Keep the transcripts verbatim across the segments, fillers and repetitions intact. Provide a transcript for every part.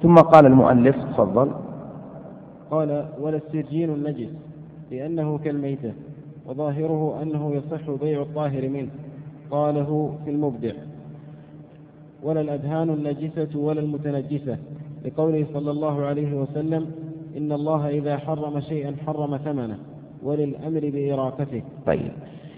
ثم قال المؤلف تفضل. قال: ولا السرجين النجس لأنه كالميتة، وظاهره أنه يصح بيع الطاهر منه، قاله في المبدع. ولا الأدهان النجسة ولا المتنجسة، لقوله صلى الله عليه وسلم: إن الله إذا حرم شيئا حرم ثمنه، وللأمر بإراقته. طيب،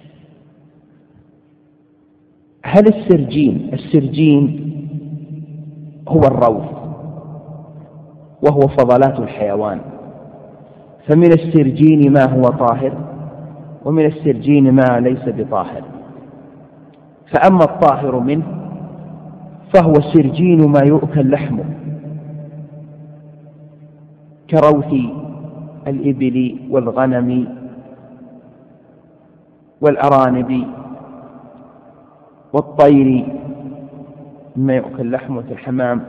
هل السرجين السرجين هو الروث وهو فضلات الحيوان، فمن السرجين ما هو طاهر ومن السرجين ما ليس بطاهر، فأما الطاهر منه فهو سرجين ما يؤكل لحمه كروث الإبل والغنم والأرانب والطير مما يؤكل لحمه الحمام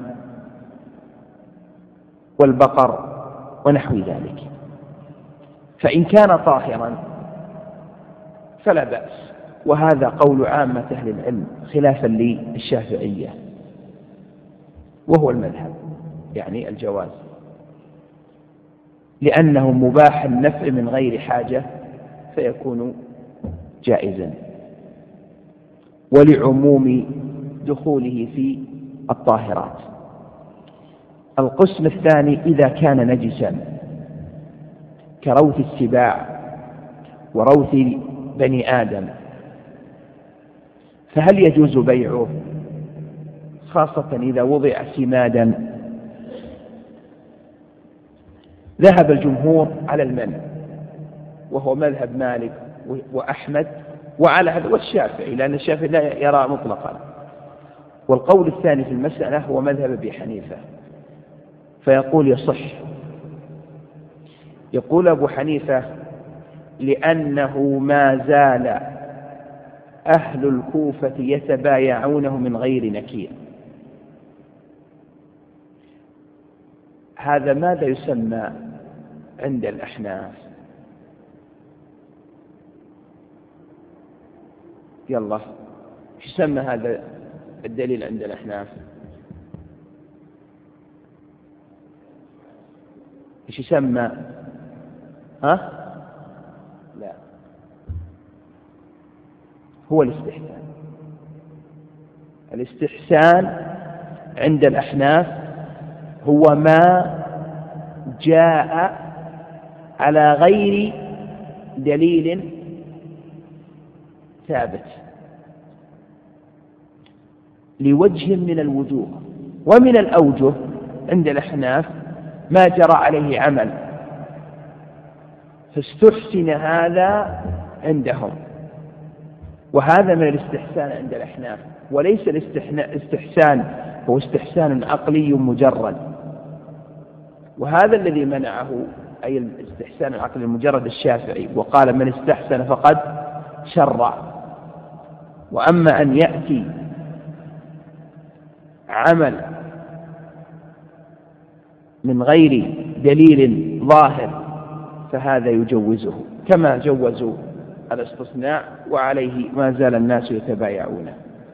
والبقر ونحو ذلك. فإن كان طاهرا فلا بأس، وهذا قول عامة أهل العلم خلافا للشافعية، وهو المذهب يعني الجواز، لأنه مباح النفع من غير حاجة فيكون جائزا، ولعموم دخوله في الطاهرات. القسم الثاني إذا كان نجسا كروث السباع وروث بني آدم، فهل يجوز بيعه؟ خاصة إذا وضع سمادا. ذهب الجمهور على المنع، وهو مذهب مالك وأحمد وعلى هذا والشافعي، لأن الشافعي لا يرى مطلقا. والقول الثاني في المسألة هو مذهب أبي حنيفة، فيقول يصح. يقول أبو حنيفة: لأنه ما زال أهل الكوفة يتبايعونه من غير نكير. هذا ماذا يسمى عند الأحناف؟ يلا، يسمى هذا الدليل عند الأحناف؟ ايش يسمى؟ ها؟ لا، هو الاستحسان. الاستحسان عند الأحناف هو ما جاء على غير دليل ثابت لوجه من الوجوه، ومن الأوجه عند الأحناف ما جرى عليه عمل فاستحسن هذا عندهم، وهذا من الاستحسان عند الأحناف. وليس الاستحسان هو استحسان عقلي مجرد، وهذا الذي منعه أي الاستحسان العقلي المجرد الشافعي، وقال: من استحسن فقد شرع. وأما أن يأتي عمل من غير دليل ظاهر فهذا يجوزه، كما جوزوا الاستصناع، وعليه ما زال الناس يتبايعونه.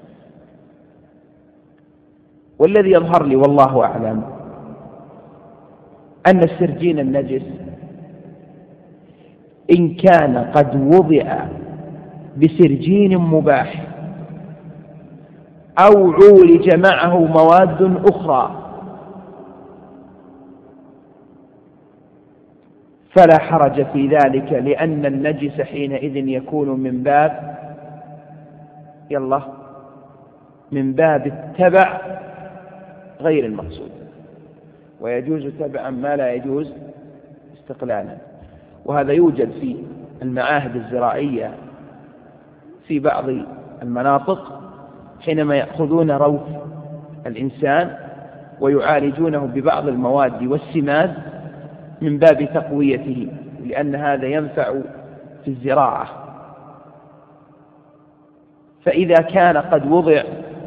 والذي يظهر لي والله أعلم أن السرجين النجس إن كان قد وضع بسرجين مباح أو عولج معه مواد أخرى فلا حرج في ذلك، لأن النجس حينئذ يكون من باب يلا من باب التبع غير المقصود، ويجوز تبعا ما لا يجوز استقلالا. وهذا يوجد في المعاهد الزراعية في بعض المناطق، حينما يأخذون روث الإنسان ويعالجونه ببعض المواد والسماد من باب تقويته، لأن هذا ينفع في الزراعة. فإذا كان قد وضع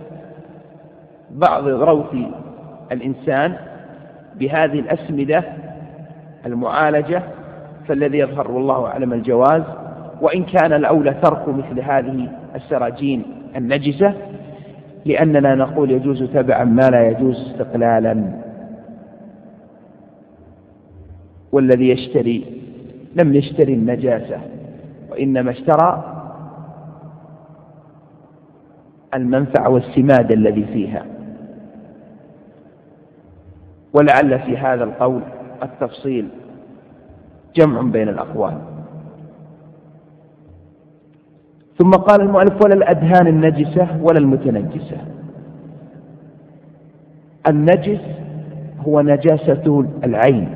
بعض روث الإنسان بهذه الأسمدة المعالجة فالذي يظهر والله أعلم الجواز، وإن كان الأولى ترك مثل هذه السراجين النجسة، لأننا نقول يجوز تبعا ما لا يجوز استقلالا. والذي يشتري لم يشتري النجاسة، وإنما اشترى المنفعة والسماد الذي فيها. ولعل في هذا القول التفصيل جمع بين الأقوال. ثم قال المؤلف: ولا الأدهان النجسة ولا المتنجسة. النجس هو نجاسة العين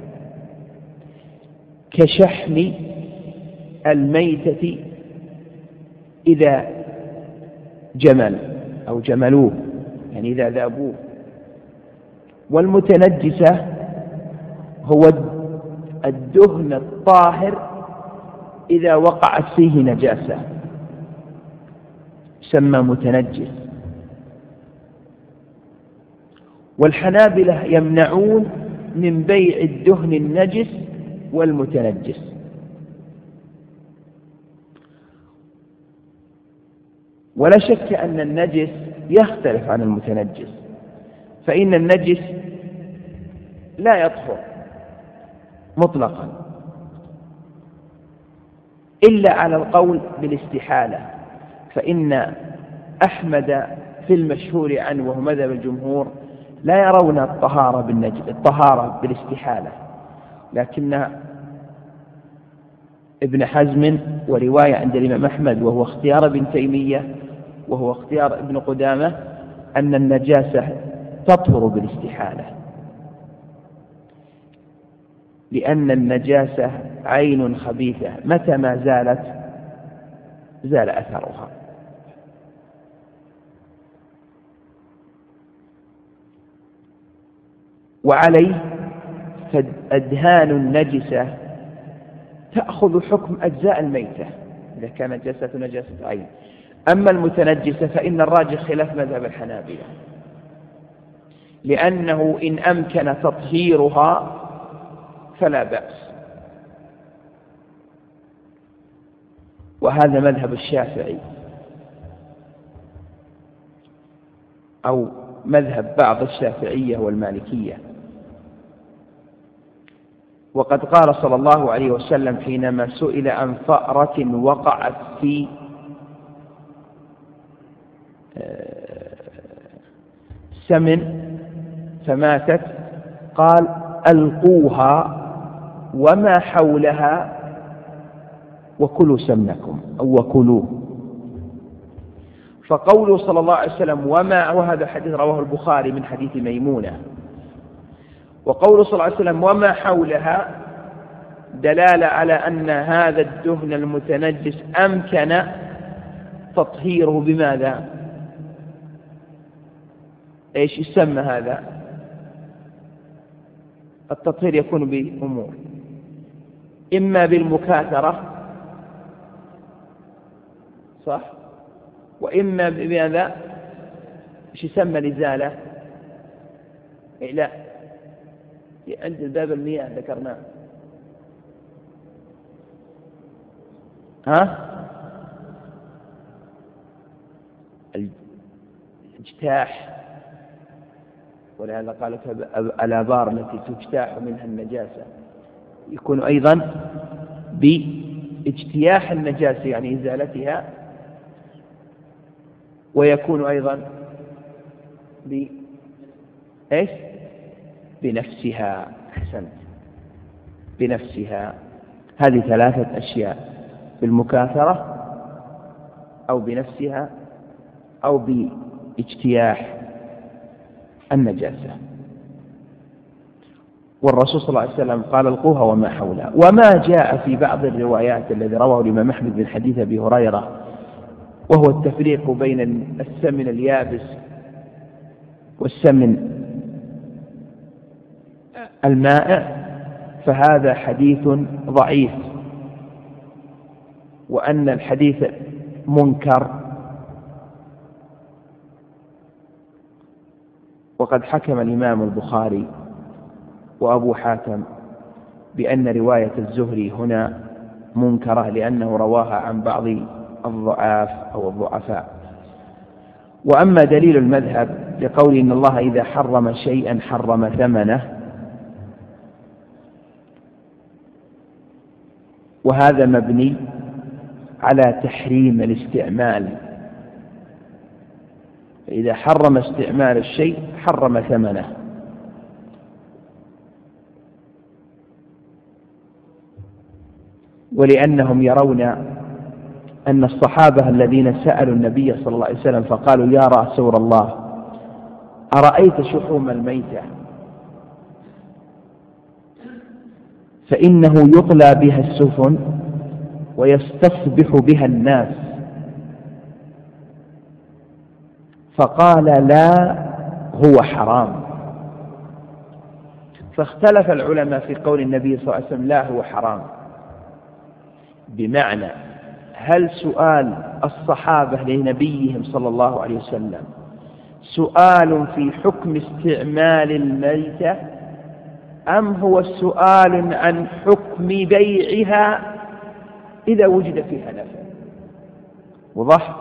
كشحم الميتة إذا جمل أو جملوه، يعني إذا ذابوه. والمتنجسة هو الدهن الطاهر إذا وقعت فيه نجاسة يسمى متنجس. والحنابلة يمنعون من بيع الدهن النجس والمتنجس. ولا شك أن النجس يختلف عن المتنجس، فإن النجس لا يطهر مطلقا إلا على القول بالاستحالة، فإن أحمد في المشهور عنه وهو مذهب الجمهور لا يرون الطهارة بالنجس الطهارة بالاستحالة، لكن ابن حزم ورواية عند الإمام أحمد وهو اختيار ابن تيمية وهو اختيار ابن قدامة أن النجاسة تطهر بالاستحالة، لأن النجاسة عين خبيثة متى ما زالت زال أثرها. وعليه فأدهان النجسة تأخذ حكم أجزاء الميتة إذا كانت نجاسة نجاسة عين. أما المتنجسة فإن الراجح خلاف مذهب الحنابلة، لأنه إن أمكن تطهيرها فلا بأس، وهذا مذهب الشافعي أو مذهب بعض الشافعية والمالكية. وقد قال صلى الله عليه وسلم حينما سئل عن فأرة وقعت في سمن فماتت قال: ألقوها وما حولها وكلوا سمنكم أو وكلوه. فقوله صلى الله عليه وسلم وما، وهذا الحديث رواه البخاري من حديث ميمونة، وقوله صلى الله عليه وسلم وما حولها دلالة على أن هذا الدهن المتنجس أمكن تطهيره بماذا؟ إيش يسمى هذا؟ التطهير يكون بأمور، إما بالمكاثرة صح، وإما بماذا؟ إيش يسمى الإزالة؟ إيه لا، عند الباب المياه ذكرناه، ها؟ الاجتاح، ولهذا قالت الآبار التي تجتاح منها النجاسة يكون أيضا باجتياح النجاسة يعني إزالتها، ويكون أيضا ب إيش؟ بنفسها. أحسنت، بنفسها. هذه ثلاثة أشياء: بالمكاثرة أو بنفسها أو باجتياح النجاسة. والرسول صلى الله عليه وسلم قال: القوها وما حولها. وما جاء في بعض الروايات الذي رواه الإمام أحمد من حديث أبي هريرة وهو التفريق بين السمن اليابس والسمن المائع، فهذا حديث ضعيف، وأن الحديث منكر. وقد حكم الإمام البخاري وأبو حاتم بأن رواية الزهري هنا منكرة لأنه رواها عن بعض الضعاف أو الضعفاء. وأما دليل المذهب لقول إن الله إذا حرم شيئا حرم ثمنه، وهذا مبني على تحريم الاستعمال. إذا حرم استعمال الشيء حرم ثمنه. ولأنهم يرون أن الصحابة الذين سألوا النبي صلى الله عليه وسلم فقالوا يا رسول الله أرأيت شحوم الميتة فإنه يطلى بها السفن ويستصبح بها الناس، فقال لا هو حرام. فاختلف العلماء في قول النبي صلى الله عليه وسلم لا هو حرام، بمعنى هل سؤال الصحابة لنبيهم صلى الله عليه وسلم سؤال في حكم استعمال الميتة أم هو سؤال عن حكم بيعها إذا وجد فيها نفع؟ وضح.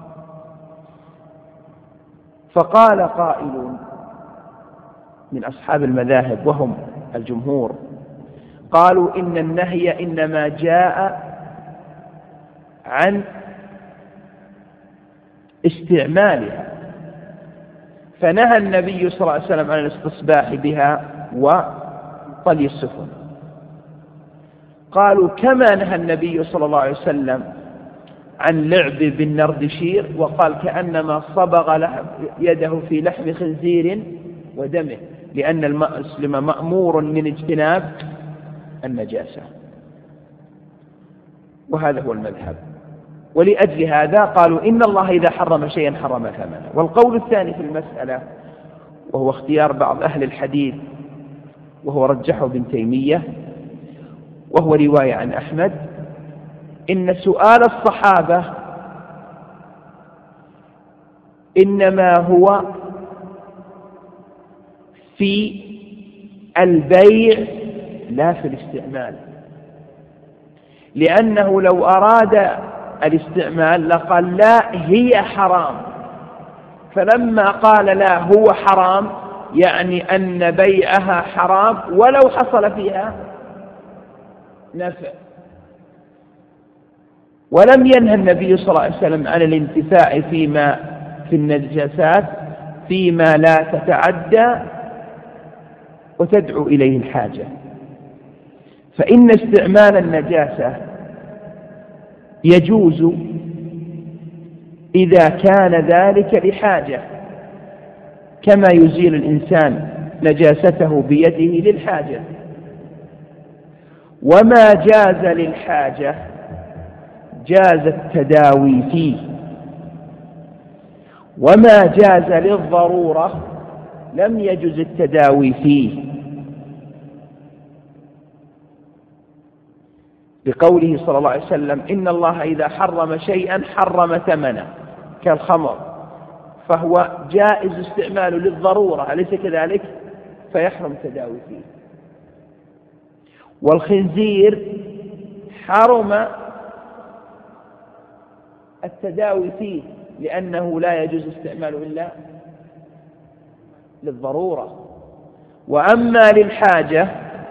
فقال قائلون من أصحاب المذاهب وهم الجمهور قالوا إن النهي إنما جاء عن استعمالها، فنهى النبي صلى الله عليه وسلم عن الاستصباح بها وطلي السفن. قالوا كما نهى النبي صلى الله عليه وسلم عن لعب بالنردشير وقال كأنما صبغ يده في لحم خنزير ودمه، لأن المسلم مأمور من اجتناب النجاسة، وهذا هو المذهب. ولأجل هذا قالوا إن الله إذا حرم شيئا حرم ثمنه. والقول الثاني في المسألة وهو اختيار بعض أهل الحديث وهو رجحه ابن تيمية وهو رواية عن أحمد، إن سؤال الصحابة إنما هو في البيع لا في الاستعمال، لأنه لو أراد الاستعمال لقال لا هي حرام، فلما قال لا هو حرام يعني أن بيعها حرام ولو حصل فيها نفع. ولم ينهى النبي صلى الله عليه وسلم عن الانتفاع فيما في النجاسات فيما لا تتعدى وتدعو إليه الحاجة، فإن استعمال النجاسة يجوز إذا كان ذلك لحاجة، كما يزيل الإنسان نجاسته بيده للحاجة. وما جاز للحاجة جاز التداوي فيه، وما جاز للضرورة لم يجز التداوي فيه، بقوله صلى الله عليه وسلم إن الله إذا حرم شيئا حرم ثمنه كالخمر، فهو جائز استعماله للضرورة أليس كذلك؟ فيحرم التداوي فيه. والخنزير حرم التداوي فيه لأنه لا يجوز استعماله إلا للضرورة. وأما للحاجة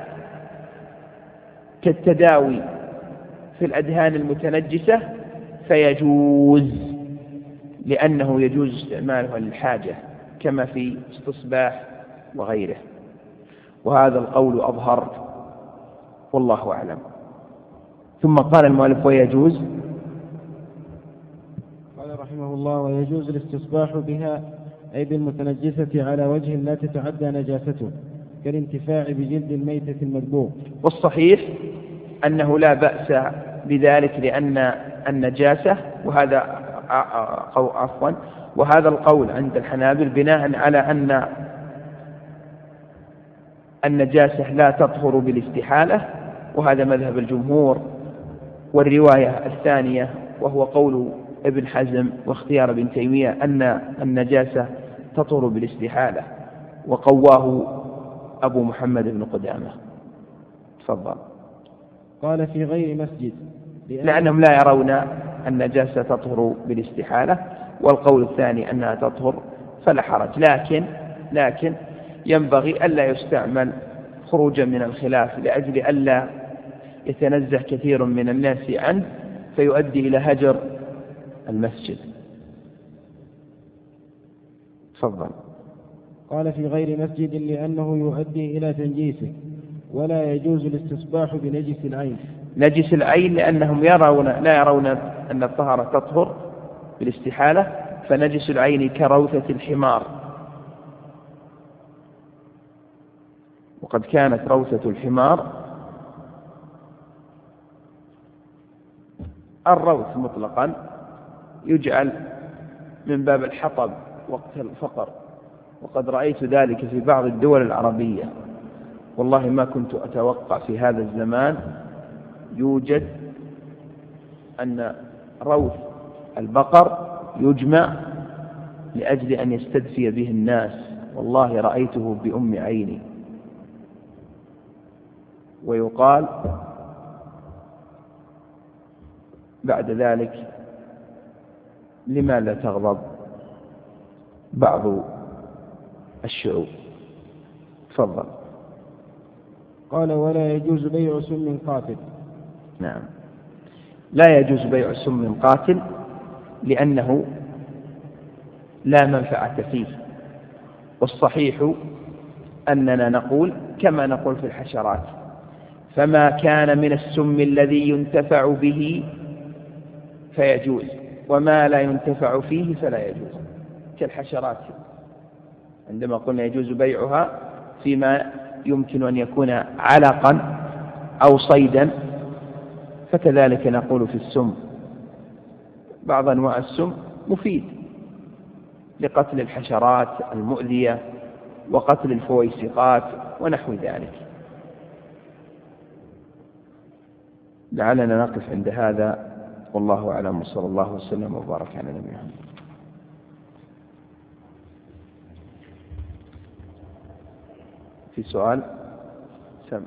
كالتداوي في الأدهان المتنجسة فيجوز، لأنه يجوز استعماله للحاجة كما في استصباح وغيره. وهذا القول أظهر والله أعلم. ثم قال المؤلف ويجوز، قال رحمه الله ويجوز الاستصباح بها أي بالمتنجسة على وجه لا تتعدى نجاسته كالانتفاع بجلد الميتة المدبوغ. والصحيح أنه لا بأس بذلك لأن النجاسة، وهذا عفوا وهذا القول عند الحنابل بناء على أن النجاسة لا تطهر بالاستحالة، وهذا مذهب الجمهور. والرواية الثانية وهو قول ابن حزم واختيار ابن تيمية أن النجاسة تطهر بالاستحالة، وقواه أبو محمد بن قدامة. تفضل. قال في غير مسجد لأنهم لا يرون النجاسة تطهر بالاستحالة، والقول الثاني أنها تطهر فلا حرج، لكن لكن ينبغي ألا يستعمل خروجا من الخلاف لأجل ألا يتنزه كثير من الناس عنه فيؤدي إلى هجر المسجد. تفضل. قال في غير مسجد لأنه يؤدي إلى تنجيسه، ولا يجوز الاستصباح بنجس العين. نجس العين لأنهم يرون لا يرون أن الطهارة تطهر بالاستحالة، فنجس العين كروثة الحمار، وقد كانت روثة الحمار الروث مطلقا يجعل من باب الحطب وقت الفقر، وقد رأيت ذلك في بعض الدول العربية، والله ما كنت أتوقع في هذا الزمان يوجد أن روث البقر يجمع لأجل أن يستدفي به الناس، والله رأيته بأم عيني. ويقال بعد ذلك لما لا تغضب بعض الشعوب. تفضل. قال ولا يجوز بيع سم قاتل. نعم، لا يجوز بيع سم قاتل لأنه لا منفعة فيه، والصحيح أننا نقول كما نقول في الحشرات، فما كان من السم الذي ينتفع به فيجوز، وما لا ينتفع فيه فلا يجوز، كالحشرات عندما قلنا يجوز بيعها فيما يمكن أن يكون علقا أو صيدا، فكذلك نقول في السم. بعض أنواع السم مفيد لقتل الحشرات المؤذية وقتل الفويسقات ونحو ذلك. لعلنا نقف عند هذا، والله أعلم، وصلى الله وسلم وبارك على نبينا محمد. في سؤال؟ سم.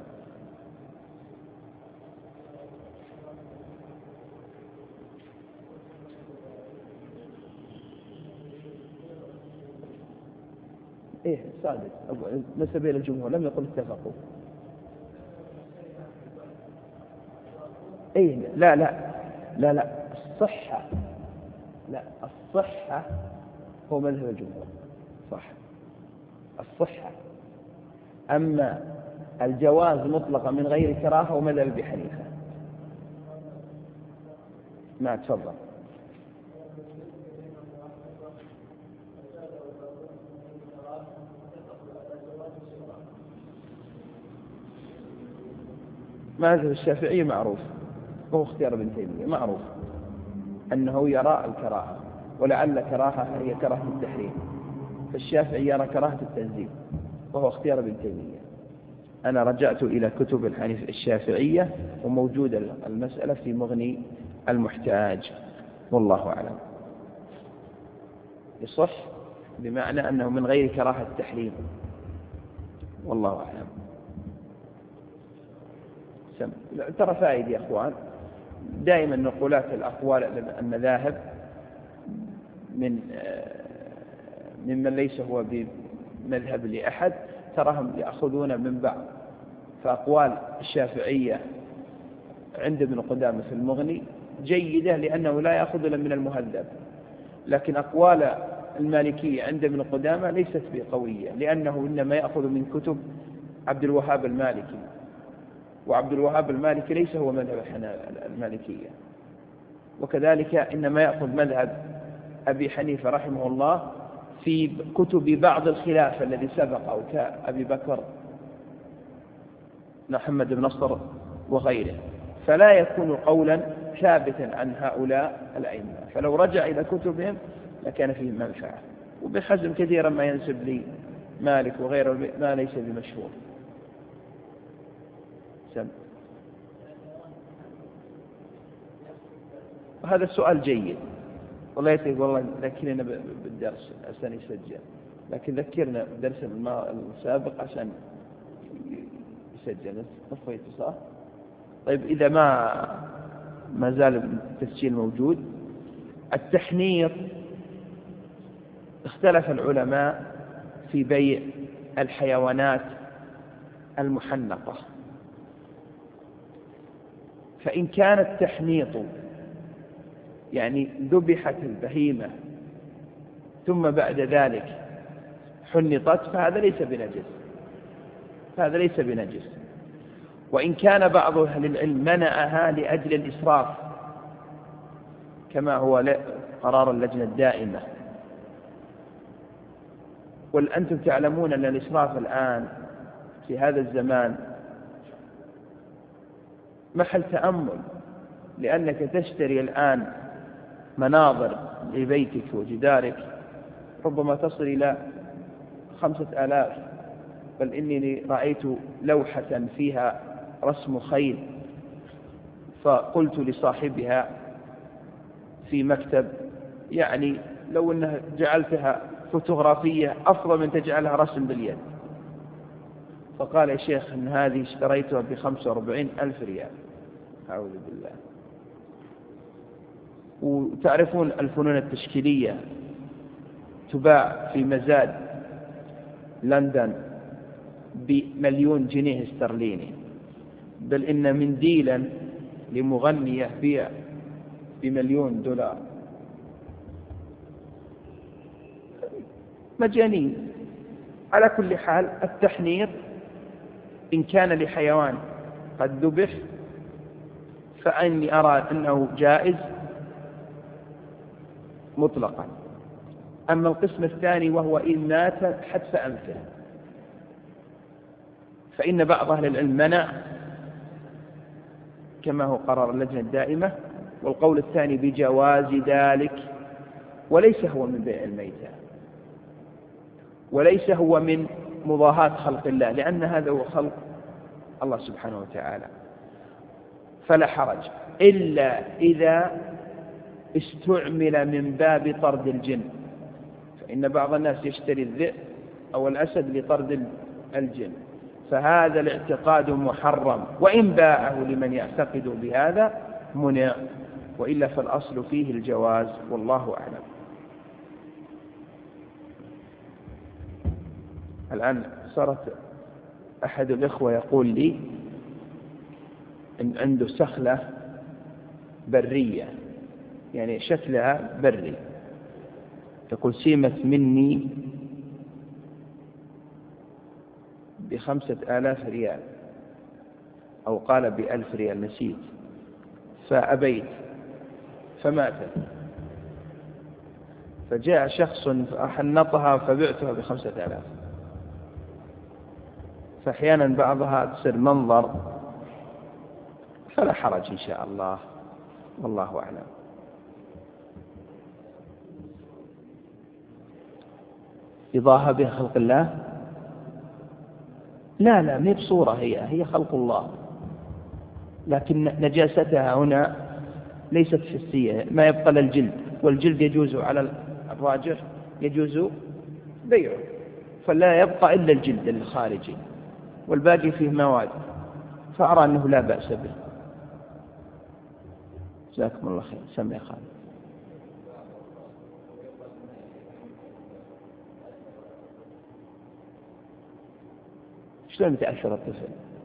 إيه صادق، نسب إلى الجمهور لم يقل اتفقوا. إيه لا لا لا لا الصحة، لا الصحة هو مذهب الجمهور، صح الصحة، أما الجواز مطلقا من غير كراهة هو مذهب أبي حنيفة. ما تفضل. مذهب الشافعي معروف، وهو اختيار ابن تيمية، معروف أنه يرى الكراهة، ولعل كراهة هي كراهة التحريم، فالشافعي يرى كراهة التنزيل، وهو اختيار ابن تيمية. أنا رجعت إلى كتب الحنيف الشافعية وموجودة المسألة في مغني المحتاج، والله أعلم. يصح بمعنى أنه من غير كراهة التحريم، والله أعلم. ترى فائد يا أخوان، دائما نقولات الأقوال المذاهب من ممن ليس هو بمذهب لأحد تراهم يأخذون من بعض، فأقوال الشافعية عند ابن قدامة في المغني جيدة لأنه لا يأخذ إلا من المهذب، لكن أقوال المالكية عند ابن قدامة ليست بقوية، لأنه إنما يأخذ من كتب عبد الوهاب المالكي، وعبد الوهاب المالكي ليس هو مذهب المالكية، وكذلك إنما يأخذ مذهب أبي حنيفة رحمه الله في كتب بعض الخلاف الذي سبق، أو كأبي بكر محمد بن نصر وغيره، فلا يكون قولا ثابتا عن هؤلاء الأئمة، فلو رجع إلى كتبهم لكان فيه منفعة. وابن حزم كثيرا ما ينسب لي مالك وغيره ما ليس بمشهور. سم. وهذا السؤال جيد، والله يتقول والله ذكرنا بالدرس عشان يسجل، لكن ذكرنا بالدرس السابق عشان يسجل. نفيت صح؟ طيب إذا ما ما زال التسجيل موجود، التحنيط اختلف العلماء في بيع الحيوانات المحنطة، فإن كان التحنيط يعني ذبحت البهيمة ثم بعد ذلك حنطت فهذا ليس بنجس، فهذا ليس بنجس. وإن كان بعض أهل العلم منعها لأجل الإسراف كما هو قرار اللجنة الدائمة، وأنتم تعلمون أن الإسراف الآن في هذا الزمان محل تأمل، لأنك تشتري الآن مناظر لبيتك وجدارك ربما تصل إلى خمسة آلاف، بل إني رأيت لوحة فيها رسم خيل فقلت لصاحبها في مكتب يعني لو أنها جعلتها فوتوغرافية أفضل من تجعلها رسم باليد، فقال يا شيخ إن هذه اشتريتها بخمسة وأربعين ألف ريال. أعوذ بالله. وتعرفون الفنون التشكيلية تباع في مزاد لندن بمليون جنيه استرليني، بل إن منديلا لمغنية بيع بمليون دولار. مجانين. على كل حال التحنيط إن كان لحيوان قد ذبح فإني أرى أنه جائز مطلقا. أما القسم الثاني وهو إن مات حتف أنفه فإن بعض أهل العلم منع كما هو قرار اللجنة الدائمة، والقول الثاني بجواز ذلك، وليس هو من بيع الميتة وليس هو من مضاهاة خلق الله، لأن هذا هو خلق الله سبحانه وتعالى، فلا حرج إلا إذا استعمل من باب طرد الجن، فإن بعض الناس يشتري الذئب أو الأسد لطرد الجن، فهذا الاعتقاد محرم، وإن باعه لمن يعتقد بهذا منع، وإلا فالأصل فيه الجواز والله أعلم. الآن صارت أحد الإخوة يقول لي إن عنده سخلة برية يعني شكلها بري، يقول سيمت مني بخمسة آلاف ريال أو قال بألف ريال نسيت، فأبيت فماتت، فجاء شخص فأحنطها فبعتها بخمسة آلاف. فأحيانا بعضها تصير منظر، فلا حرج إن شاء الله والله أعلم. إضاهة بها خلق الله؟ لا لا مي بصورة، هي هي خلق الله، لكن نجاستها هنا ليست حسية، ما يبقى للجلد، والجلد يجوز على الراجح يجوز بيعه، فلا يبقى إلا الجلد الخارجي والباقي فيه مواد، فأرى أنه لا بأس به. جزاكم الله خير. سمع خالد. شلون يتأثر الطفل؟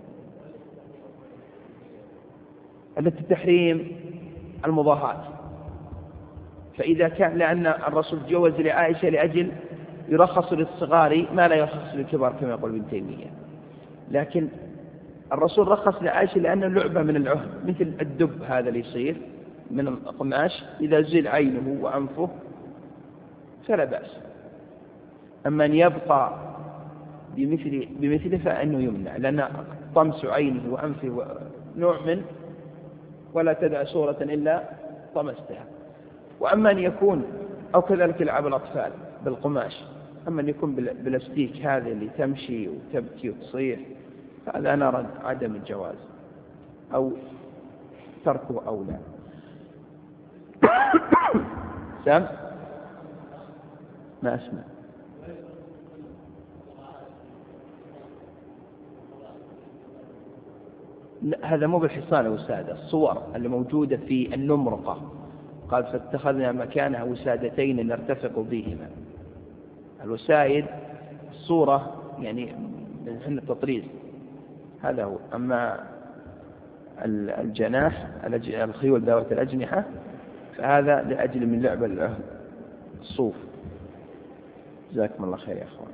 التي التحريم المضاهاة، فإذا كان لأن الرسول جوز لعائشة لأجل يرخص للصغار ما لا يرخص للكبار كما يقول ابن تيمية، لكن الرسول رخص لعائشة لأنه لعبة من العهد، مثل الدب هذا اللي يصير من القماش إذا زل عينه وأنفه فلا بأس. أما أن يبقى بمثل بمثله فإنه يمنع، لأن طمس عينه وأنفه نوع من ولا تدع صورة إلا طمستها. وأما أن يكون أو كذلك لعب الأطفال بالقماش، أما أن يكون بلاستيك هذا اللي تمشي وتبكي وتصيح، فهذا أنا أرى عدم الجواز أو تركه أولى. سام ما أسمع. هذا مو بالحصان وسادة، الصور اللي موجودة في النمرقة قال فاتخذنا مكانها وسادتين نرتفق بهما. الوسائد الصورة يعني من حين التطريز هذا هو. أما الجناح الخيول ذوات الأجنحة، فهذا لأجل من لعب الصوف. جزاكم الله خير يا أخوان.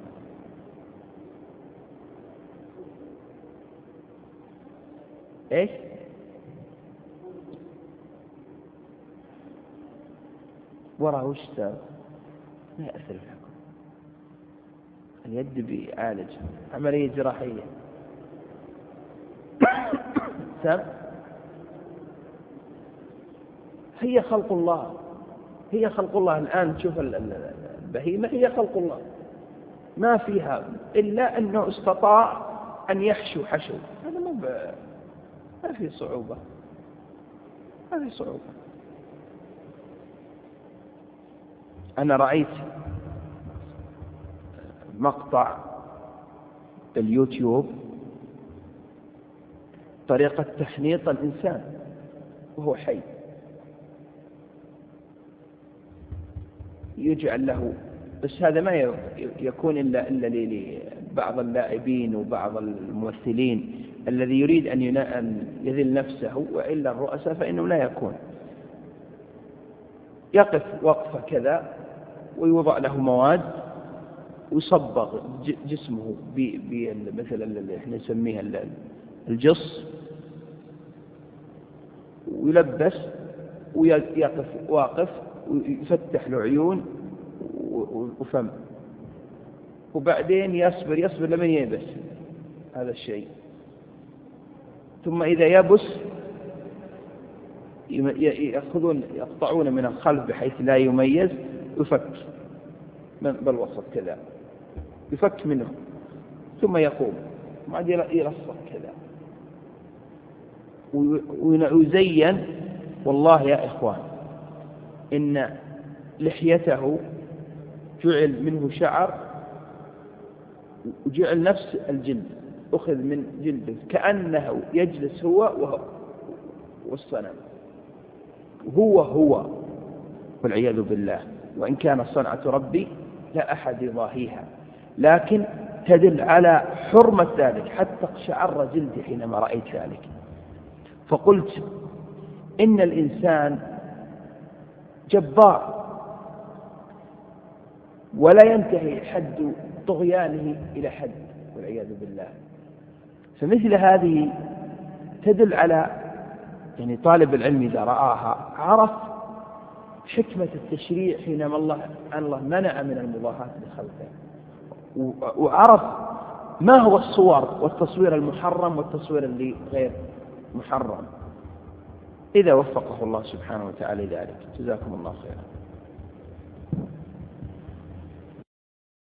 إيش؟ وراء وش ساب؟ ما يأثر في الحكم. اليد بيعالج عملية جراحية. ساب؟ هي خلق الله، هي خلق الله. الآن تشوف البهيمة هي خلق الله، ما فيها إلا أنه استطاع أن يحشو حشو، هذا ما ب... ما في صعوبة، ما في صعوبة. أنا رأيت مقطع باليوتيوب طريقة تحنيط الإنسان وهو حي، يجعل له، بس هذا ما يكون إلا إلا لبعض اللاعبين وبعض الممثلين الذي يريد أن يذل نفسه، وإلا الرؤساء فإنه لا يكون. يقف وقفة كذا ويوضع له مواد ويصبغ جسمه بمثل اللي احنا نسميها الجص، ويلبس ويقف واقف ويفتح له عيون وفم، وبعدين يصبر يصبر لمن ييبس هذا الشيء، ثم إذا يبس يأخذون يقطعون من الخلف بحيث لا يميز، يفك بالوسط كذا، يفك منه ثم يقوم بعد يلصق كذا ويزين. والله يا إخوان إن لحيته جعل منه شعر وجعل نفس الجلد، أخذ من جلده كأنه يجلس هو وهو والصنم، هو هو والعياذ بالله. وإن كان صنعة ربي لا أحد يضاهيها، لكن تدل على حرمة ذلك، حتى اقشعر جلدي حينما رأيت ذلك. فقلت إن الإنسان جبار ولا ينتهي حد طغيانه إلى حد والعياذ بالله. فمثل هذه تدل على يعني طالب العلم إذا رآها عرف حكمة التشريع حينما الله الله منع من المضاهاة لخلقه، وعرف ما هو الصور والتصوير المحرم والتصوير اللي غير محرم، إذا وفقه الله سبحانه وتعالى ذلك. جزاكم الله خيرا.